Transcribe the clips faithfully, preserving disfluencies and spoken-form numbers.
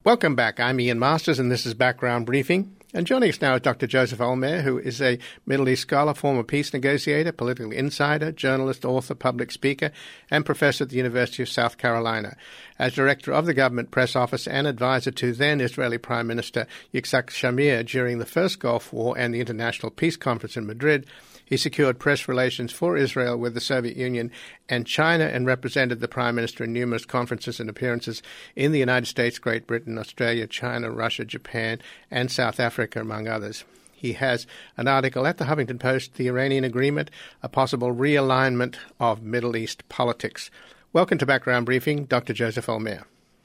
Welcome back. I'm Ian Masters, and this is Background Briefing. And joining us now is Doctor Joseph Olmert, who is a Middle East scholar, former peace negotiator, political insider, journalist, author, public speaker, and professor at the University of South Carolina. As director of the Government Press Office and advisor to then Israeli Prime Minister Yitzhak Shamir during the First Gulf War and the International Peace Conference in Madrid, he secured press relations for Israel with the Soviet Union and China and represented the Prime Minister in numerous conferences and appearances in the United States, Great Britain, Australia, China, Russia, Japan, and South Africa, among others. He has an article at the Huffington Post, The Iranian Agreement, a possible realignment of Middle East politics. Welcome to Background Briefing, Doctor Joseph Olmert.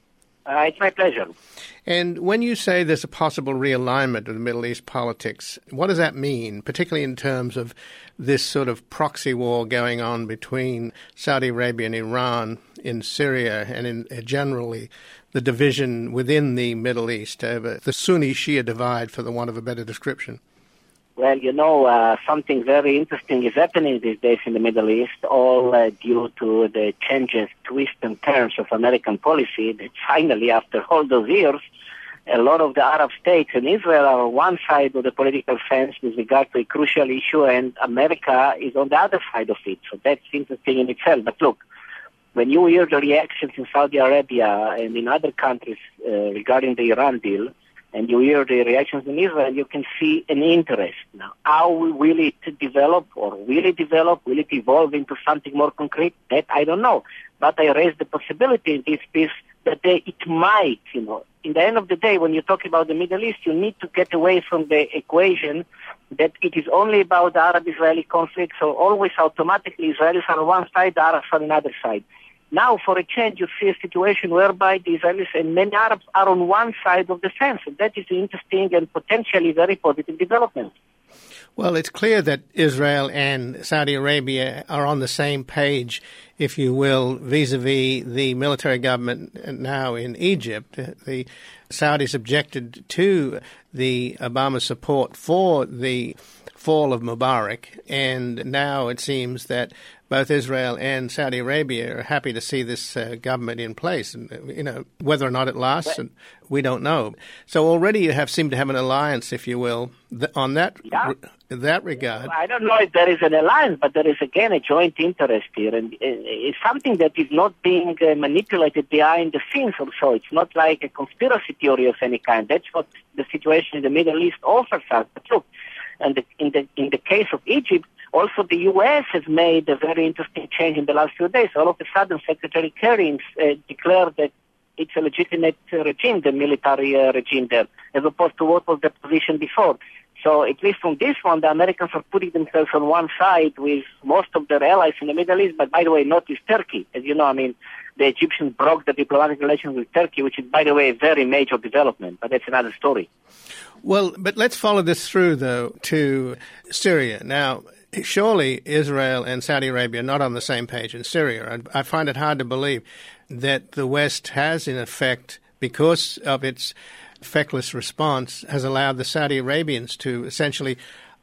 Uh, it's my pleasure. And when you say there's a possible realignment of the Middle East politics, what does that mean, particularly in terms of this sort of proxy war going on between Saudi Arabia and Iran in Syria and in uh, generally the division within the Middle East over the Sunni-Shia divide, for the want of a better description? Well, you know, uh, something very interesting is happening these days in the Middle East, all uh, due to the changes, twists and turns of American policy that finally, after all those years, a lot of the Arab states and Israel are on one side of the political fence with regard to a crucial issue, and America is on the other side of it. So that's interesting in itself. But look, when you hear the reactions in Saudi Arabia and in other countries uh, regarding the Iran deal, and you hear the reactions in Israel, you can see an interest. Now, how will it develop, or will it develop? Will it evolve into something more concrete? That I don't know. But I raise the possibility in this piece that they, it might, you know. In the end of the day, when you talk about the Middle East, you need to get away from the equation that it is only about the Arab-Israeli conflict, so always automatically Israelis are on one side, the Arabs are on the other side. Now, for a change, you see a situation whereby the Israelis and many Arabs are on one side of the fence. And that is an interesting and potentially very positive development. Well, it's clear that Israel and Saudi Arabia are on the same page, if you will, vis-a-vis the military government now in Egypt. The Saudis objected to the Obama support for the fall of Mubarak, and now it seems that both Israel and Saudi Arabia are happy to see this uh, government in place. And, you know, whether or not it lasts, and we don't know. So already you have seemed to have an alliance, if you will, th- on that yeah. re- that regard. I don't know if there is an alliance, but there is, again, a joint interest here. And it's something that is not being uh, manipulated behind the scenes or so. It's not like a conspiracy theory of any kind. That's what the situation in the Middle East offers us. But look, and the, in the in the case of Egypt, also the U S has made a very interesting change in the last few days. All of a sudden, Secretary Kerry uh, declared that it's a legitimate uh, regime, the military uh, regime there, as opposed to what was the position before. So at least from this one, the Americans are putting themselves on one side with most of their allies in the Middle East, but by the way, not with Turkey. As you know, I mean, the Egyptians broke the diplomatic relations with Turkey, which is, by the way, a very major development, but that's another story. Well, but let's follow this through, though, to Syria. Now, surely Israel and Saudi Arabia are not on the same page in Syria. I find it hard to believe that the West has, in effect, because of its feckless response, has allowed the Saudi Arabians to essentially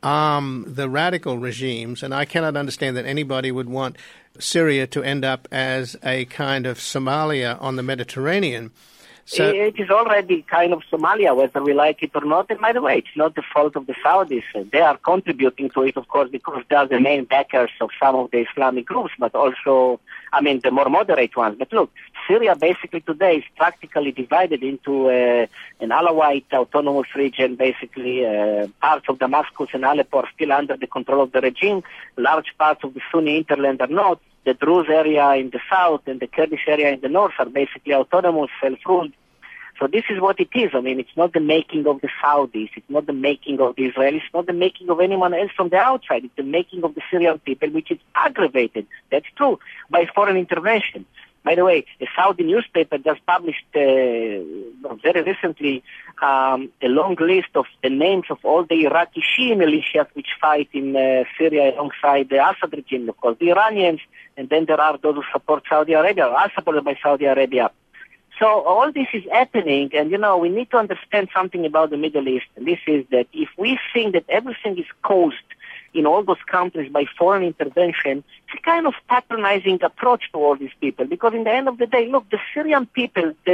arm the radical regimes. And I cannot understand that anybody would want Syria to end up as a kind of Somalia on the Mediterranean. So, it is already kind of Somalia, whether we like it or not. And by the way, it's not the fault of the Saudis. They are contributing to it, of course, because they are the main backers of some of the Islamic groups, but also, I mean, the more moderate ones. But look, Syria basically today is practically divided into uh, an Alawite autonomous region. Basically, uh, parts of Damascus and Aleppo are still under the control of the regime. Large parts of the Sunni hinterland are not. The Druze area in the south and the Kurdish area in the north are basically autonomous, self-ruled. So this is what it is. I mean, it's not the making of the Saudis. It's not the making of the Israelis. It's not the making of anyone else from the outside. It's the making of the Syrian people, which is aggravated. That's true, by foreign intervention. By the way, a Saudi newspaper just published uh, very recently um, a long list of the names of all the Iraqi Shia militias which fight in uh, Syria alongside the Assad regime, of course, the Iranians, and then there are those who support Saudi Arabia, or are supported by Saudi Arabia. So all this is happening, and, you know, we need to understand something about the Middle East, and this is that if we think that everything is caused in all those countries by foreign intervention, it's a kind of patronizing approach to all these people, because in the end of the day, look, the Syrian people, the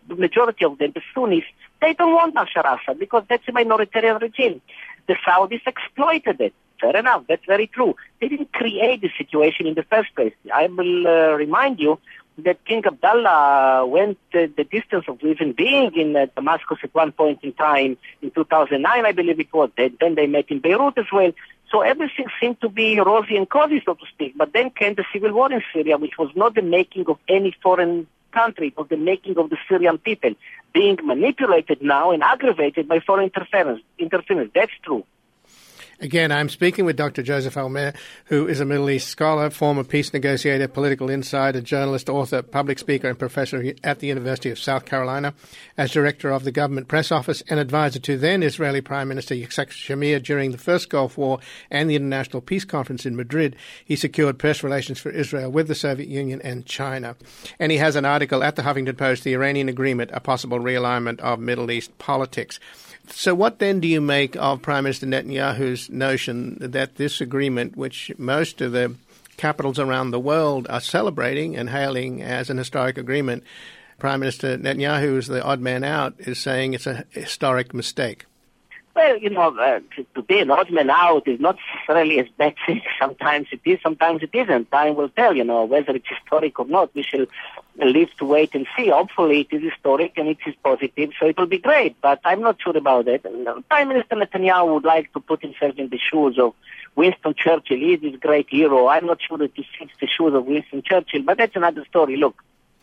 the majority of them, the Sunnis, they don't want Bashar Assad because that's a minoritarian regime. The Saudis exploited it. Fair enough, that's very true. They didn't create the situation in the first place. I will uh, remind you that King Abdullah went uh, the distance of even being in uh, Damascus at one point in time, in two thousand nine, I believe it was. They, then they met in Beirut as well. So everything seemed to be rosy and cozy, so to speak. But then came the civil war in Syria, which was not the making of any foreign country. It was the making of the Syrian people being manipulated now and aggravated by foreign interference. interference. That's true. Again, I'm speaking with Doctor Joseph Almer, who is a Middle East scholar, former peace negotiator, political insider, journalist, author, public speaker, and professor at the University of South Carolina. As director of the government press office and advisor to then Israeli Prime Minister Yitzhak Shamir during the first Gulf War and the International Peace Conference in Madrid, he secured press relations for Israel with the Soviet Union and China. And he has an article at the Huffington Post, The Iranian Agreement, a possible realignment of Middle East politics. So what then do you make of Prime Minister Netanyahu's notion that this agreement, which most of the capitals around the world are celebrating and hailing as an historic agreement, Prime Minister Netanyahu, who's the odd man out, is saying it's a historic mistake? Well, you know, uh, to, to be an odd man out is not necessarily as bad thing. Sometimes it is, sometimes it isn't. Time will tell, you know, whether it's historic or not. We shall live to wait and see. Hopefully it is historic and it is positive, so it will be great. But I'm not sure about it. Prime Minister Netanyahu would like to put himself in the shoes of Winston Churchill. He is this great hero. I'm not sure that he fits the shoes of Winston Churchill, but that's another story. Look,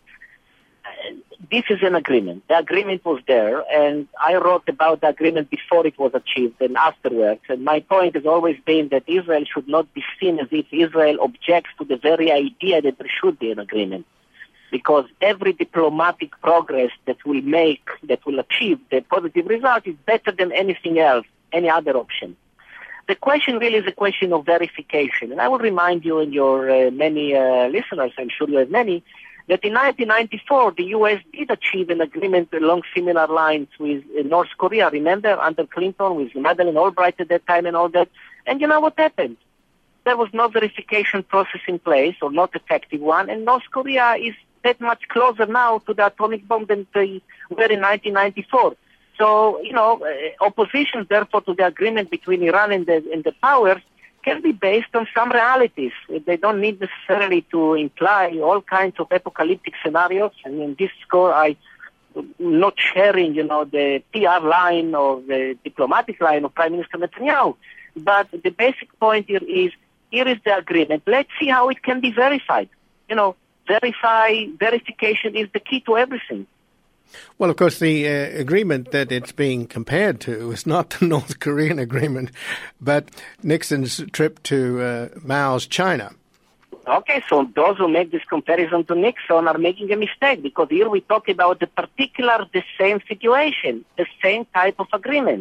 this is an agreement. The agreement was there, and I wrote about the agreement before it was achieved and afterwards. And my point has always been that Israel should not be seen as if Israel objects to the very idea that there should be an agreement. Because every diplomatic progress that will make, that will achieve the positive result is better than anything else, any other option. The question really is a question of verification. And I will remind you and your uh, many uh, listeners, I'm sure you have many, that in nineteen ninety-four, the U S did achieve an agreement along similar lines with uh, North Korea. Remember, under Clinton, with Madeleine Albright at that time and all that. And you know what happened? There was no verification process in place, or not effective one, and North Korea is that much closer now to the atomic bomb than they were in nineteen ninety-four. So, you know, uh, opposition, therefore, to the agreement between Iran and the, and the powers can be based on some realities. They don't need necessarily to imply all kinds of apocalyptic scenarios. And in this score, I not sharing, you know, the P R line or the diplomatic line of Prime Minister Netanyahu. But the basic point here is, here is the agreement. Let's see how it can be verified. You know, verify, verification is the key to everything. Well, of course, the uh, agreement that it's being compared to is not the North Korean agreement, but Nixon's trip to uh, Mao's China. Okay, so those who make this comparison to Nixon are making a mistake, because here we talk about the particular, the same situation, the same type of agreement.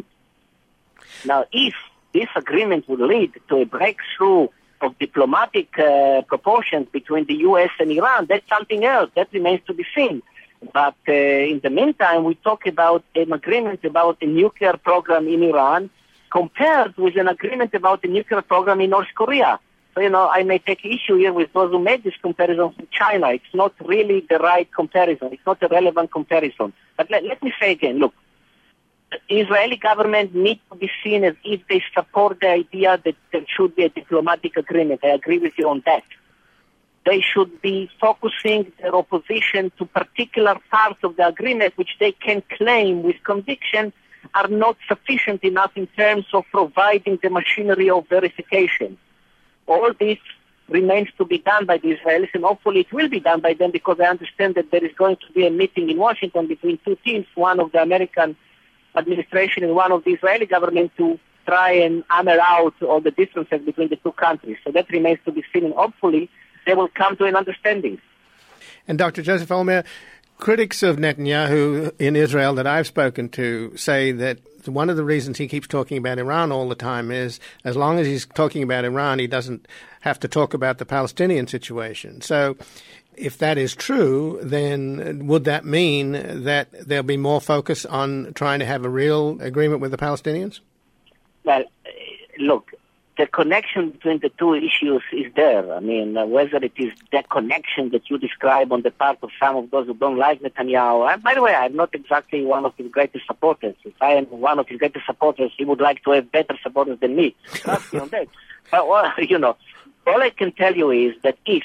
Now, if this agreement would lead to a breakthrough of diplomatic uh, proportions between the U S and Iran, that's something else. That remains to be seen. But uh, in the meantime, we talk about an agreement about a nuclear program in Iran compared with an agreement about a nuclear program in North Korea. So, you know, I may take issue here with those who made this comparison with China. It's not really the right comparison. It's not a relevant comparison. But let, let me say again, look, the Israeli government needs to be seen as if they support the idea that there should be a diplomatic agreement. I agree with you on that. They should be focusing their opposition to particular parts of the agreement which they can claim with conviction are not sufficient enough in terms of providing the machinery of verification. All this remains to be done by the Israelis, and hopefully it will be done by them, because I understand that there is going to be a meeting in Washington between two teams, one of the American administration and one of the Israeli government, to try and hammer out all the differences between the two countries. So that remains to be seen, and hopefully they will come to an understanding. And Doctor Joseph Almer, critics of Netanyahu in Israel that I've spoken to say that one of the reasons he keeps talking about Iran all the time is, as long as he's talking about Iran, he doesn't have to talk about the Palestinian situation. So if that is true, then would that mean that there'll be more focus on trying to have a real agreement with the Palestinians? Well, look, the connection between the two issues is there. I mean, uh, whether it is that connection that you describe on the part of some of those who don't like Netanyahu. And by the way, I'm not exactly one of his greatest supporters. If I am one of his greatest supporters, he would like to have better supporters than me. Trust me on that. But, well, you know, all I can tell you is that if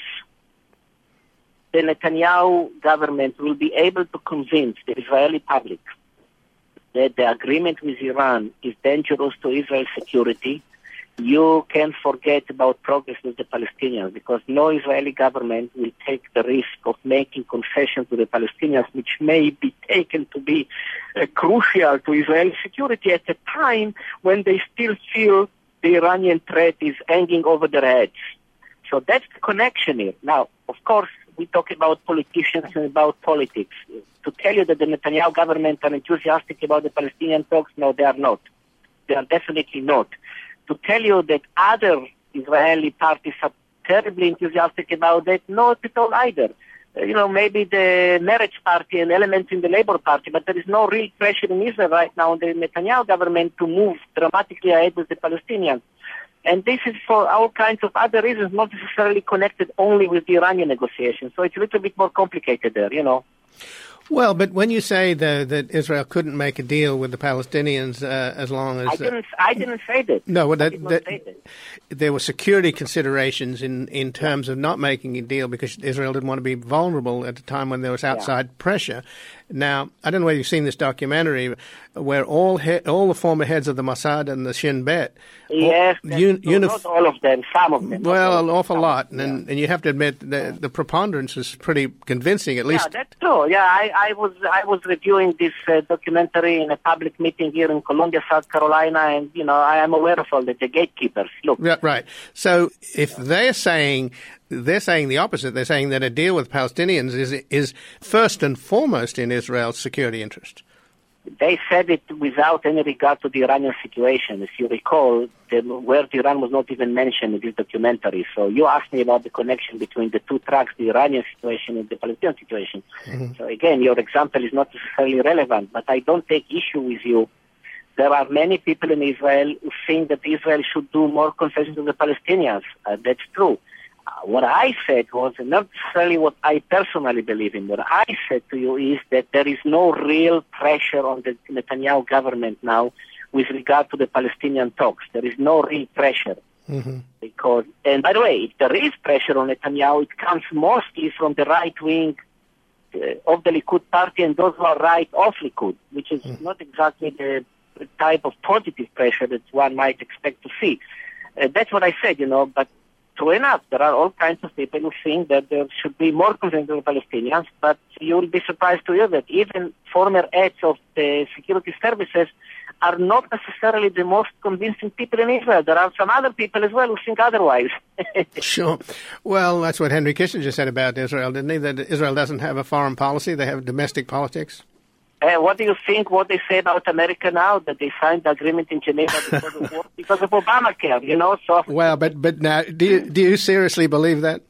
the Netanyahu government will be able to convince the Israeli public that the agreement with Iran is dangerous to Israel's security, you can forget about progress with the Palestinians, because no Israeli government will take the risk of making concessions to the Palestinians, which may be taken to be uh, crucial to Israeli security at a time when they still feel the Iranian threat is hanging over their heads. So that's the connection here. Now, of course, we talk about politicians and about politics. To tell you that the Netanyahu government are enthusiastic about the Palestinian talks, no, they are not. They are definitely not. To tell you that other Israeli parties are terribly enthusiastic about that, not at all either. Uh, you know, maybe the Meretz party and elements in the Labour Party, but there is no real pressure in Israel right now on the Netanyahu government to move dramatically ahead with the Palestinians. And this is for all kinds of other reasons, not necessarily connected only with the Iranian negotiations. So it's a little bit more complicated there, you know. Well, but when you say the, that Israel couldn't make a deal with the Palestinians uh, as long as... I didn't, uh, I didn't say that. No, well, that, I did not that, say that. There were security considerations in, in terms of not making a deal because Israel didn't want to be vulnerable at a time when there was outside yeah. pressure. Now, I don't know whether you've seen this documentary where all he, all the former heads of the Mossad and the Shin Bet... Yes, all, un, no, unif- not all of them, some of them. Well, an awful lot. And, yeah. and you have to admit the, the preponderance is pretty convincing, at least. Yeah, that's true. Yeah, I, I was I was reviewing this uh, documentary in a public meeting here in Columbia, South Carolina, and, you know, I am aware of all the, the gatekeepers. Look. Yeah, right. So if they're saying... They're saying the opposite. They're saying that a deal with Palestinians is is first and foremost in Israel's security interest. They said it without any regard to the Iranian situation. If you recall, the word Iran was not even mentioned in this documentary. So you asked me about the connection between the two tracks, the Iranian situation and the Palestinian situation. Mm-hmm. So again, your example is not necessarily relevant, but I don't take issue with you. There are many people in Israel who think that Israel should do more concessions to the Palestinians. Uh, that's true. Uh, what I said was not necessarily what I personally believe in. What I said to you is that there is no real pressure on the Netanyahu government now with regard to the Palestinian talks. There is no real pressure. Mm-hmm. Because, and by the way, if there is pressure on Netanyahu, it comes mostly from the right wing uh, of the Likud party and those who are right of Likud, which is mm-hmm. not exactly the type of positive pressure that one might expect to see. Uh, that's what I said, you know, but true enough, there are all kinds of people who think that there should be more concern to the Palestinians, but you will be surprised to hear that even former heads of the security services are not necessarily the most convincing people in Israel. There are some other people as well who think otherwise. Sure. Well, that's what Henry Kissinger said about Israel, didn't he? That Israel doesn't have a foreign policy, they have domestic politics. Uh, what do you think what they say about America now, that they signed the agreement in Geneva because of, war, because of Obamacare, you know? So well, but but now, do you, do you seriously believe that?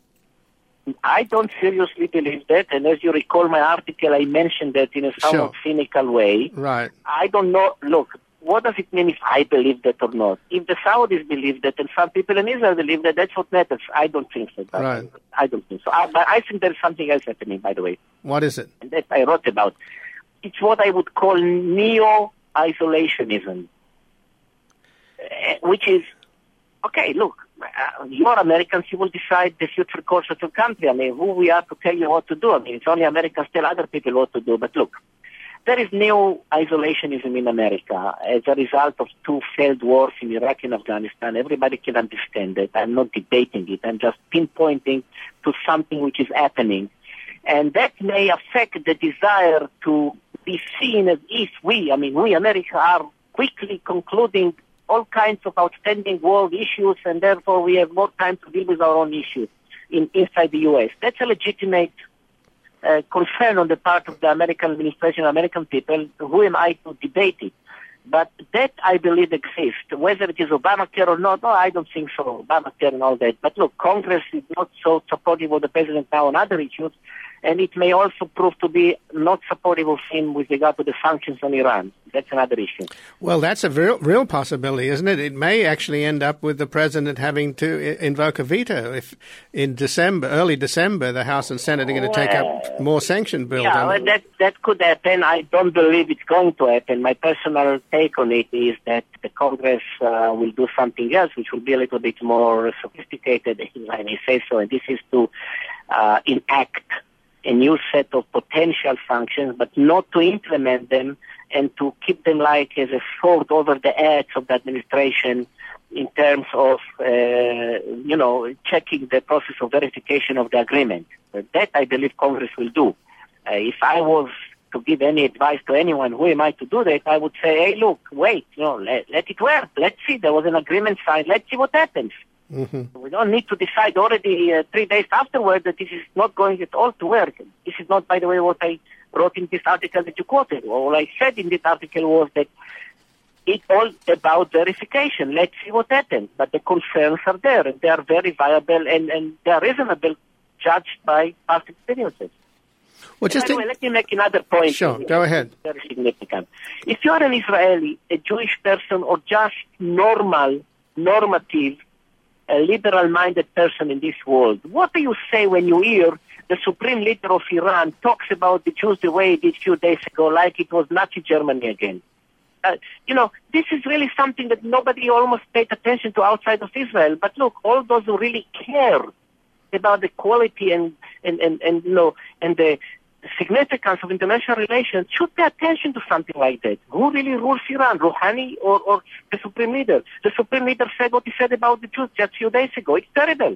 I don't seriously believe that, and as you recall my article, I mentioned that in a somewhat sure. cynical way. Right. I don't know, look, what does it mean if I believe that or not? If the Saudis believe that and some people in Israel believe that, that's what matters. I don't think so. Right. I don't think so. I, but I think there's something else happening, by the way. What is it? And that I wrote about. It's what I would call neo-isolationism, uh, which is, okay, look, uh, you're Americans, you will decide the future course of your country. I mean, who we are to tell you what to do? I mean, it's only Americans tell other people what to do. But look, there is neo-isolationism in America as a result of two failed wars in Iraq and Afghanistan. Everybody can understand that. I'm not debating it. I'm just pinpointing to something which is happening. And that may affect the desire to be seen as if we, I mean, we, America, are quickly concluding all kinds of outstanding world issues, and therefore we have more time to deal with our own issues in, inside the U S. That's a legitimate uh, concern on the part of the American administration, American people. Who am I to debate it? But that, I believe, exists. Whether it is Obamacare or not, no, I don't think so, Obamacare and all that. But look, Congress is not so supportive of the president now on other issues. and it may also prove to be not supportive of him with regard to the sanctions on Iran. That's another issue. Well, that's a real, real possibility, isn't it? It may actually end up with the president having to invoke a veto if in December, early December, the House and Senate are going to take up more sanction bills. Yeah, well, that, that could happen. I don't believe it's going to happen. My personal take on it is that the Congress uh, will do something else, which will be a little bit more sophisticated, if I may say so, and this is to uh, enact a new set of potential sanctions, but not to implement them and to keep them like as a sword over the heads of the administration in terms of, uh, you know, checking the process of verification of the agreement. That I believe Congress will do. Uh, if I was to give any advice to anyone, who am I to do that, I would say, hey, look, wait, you know, let, let it work. Let's see. There was an agreement signed. Let's see what happens. Mm-hmm. We don't need to decide already uh, three days afterward that this is not going at all to work. This is not, by the way, what I wrote in this article that you quoted. All I said in this article was that it's all about verification. Let's see what happens. But the concerns are there, and they are very viable, and, and they are reasonable, judged by past experiences. Well, just anyway, let me make another point. Sure, go ahead. Very significant. If you are an Israeli, a Jewish person, or just normal, normative, a liberal-minded person in this world, what do you say when you hear the supreme leader of Iran talks about the Jews the way he did a few days ago, like it was Nazi Germany again? Uh, you know, this is really something that nobody almost paid attention to outside of Israel. But look, all those who really care about the quality and, and, and, and you know, and the significance of international relations should pay attention to something like that. Who really rules Iran, Rouhani or, or the Supreme Leader? The Supreme Leader said what he said about the Jews just a few days ago. It's terrible.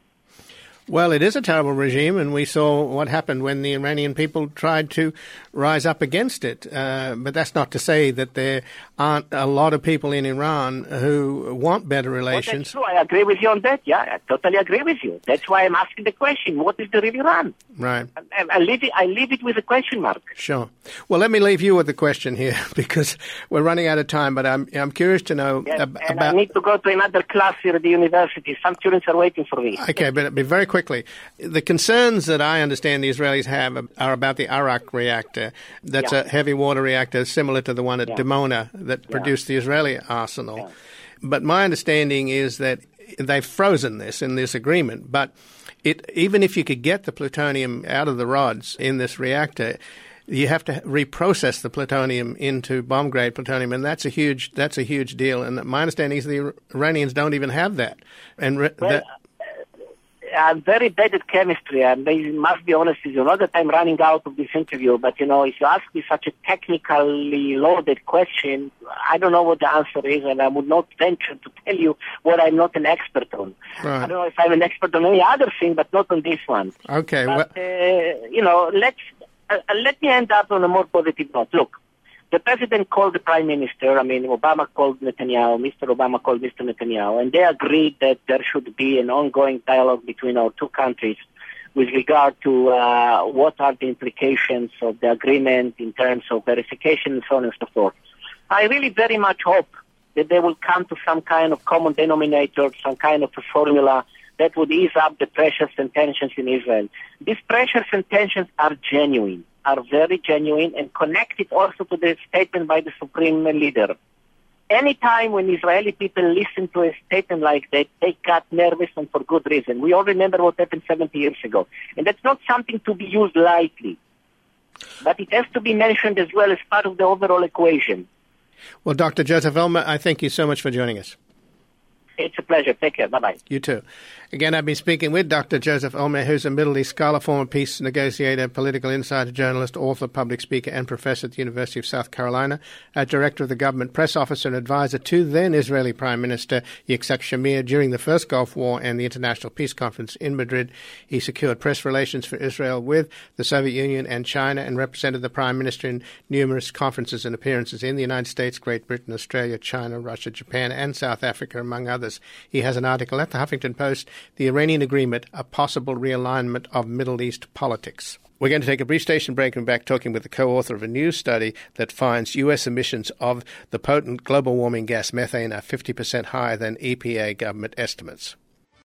Well, it is a terrible regime, and we saw what happened when the Iranian people tried to rise up against it. Uh, but that's not to say that there aren't a lot of people in Iran who want better relations. Well, that's true. I agree with you on that. Yeah, I totally agree with you. That's why I'm asking the question, what is the real Iran? Right. I, I, leave it, I leave it with a question mark. Sure. Well, let me leave you with the question here, because we're running out of time, but I'm, I'm curious to know yes, ab- and about... I need to go to another class here at the university. Some students are waiting for me. Okay, but be very quick. Quickly, the concerns that I understand the Israelis have are about the Arak reactor. That's yeah. a heavy water reactor similar to the one at yeah. Dimona that yeah. produced the Israeli arsenal. Yeah. But my understanding is that they've frozen this in this agreement. But it, even if you could get the plutonium out of the rods in this reactor, you have to reprocess the plutonium into bomb-grade plutonium, and that's a huge that's a huge deal. And my understanding is the Iranians don't even have that. And re- well, that. I'm very bad at chemistry, and I must be honest with you. Not that I'm running out of this interview, but, you know, if you ask me such a technically loaded question, I don't know what the answer is, and I would not venture to tell you what I'm not an expert on. Right. I don't know if I'm an expert on any other thing, but not on this one. Okay. But, well, uh, you know, let's uh, let me end up on a more positive note. Look, the president called the prime minister. I mean, Obama called Netanyahu. Mister Obama called Mister Netanyahu, and they agreed that there should be an ongoing dialogue between our two countries with regard to uh, what are the implications of the agreement in terms of verification and so on and so forth. I really very much hope that they will come to some kind of common denominator, some kind of a formula that would ease up the pressures and tensions in Israel. These pressures and tensions are genuine. are very genuine and connected also to the statement by the Supreme Leader. Any time when Israeli people listen to a statement like that, they got nervous and for good reason. We all remember what happened seventy years ago. And that's not something to be used lightly. But it has to be mentioned as well as part of the overall equation. Well, Doctor Joseph Ulmer, I thank you so much for joining us. It's a pleasure. Take care. Bye-bye. You too. Again, I've been speaking with Doctor Joseph Ulmer, who's a Middle East scholar, former peace negotiator, political insider, journalist, author, public speaker, and professor at the University of South Carolina, a director of the government press office and advisor to then Israeli Prime Minister Yitzhak Shamir during the first Gulf War and the International Peace Conference in Madrid. He secured press relations for Israel with the Soviet Union and China and represented the Prime Minister in numerous conferences and appearances in the United States, Great Britain, Australia, China, Russia, Japan, and South Africa, among others. He has an article at the Huffington Post, The Iranian Agreement, A Possible Realignment of Middle East Politics. We're going to take a brief station break and back talking with the co-author of a new study that finds U S emissions of the potent global warming gas methane are fifty percent higher than E P A government estimates.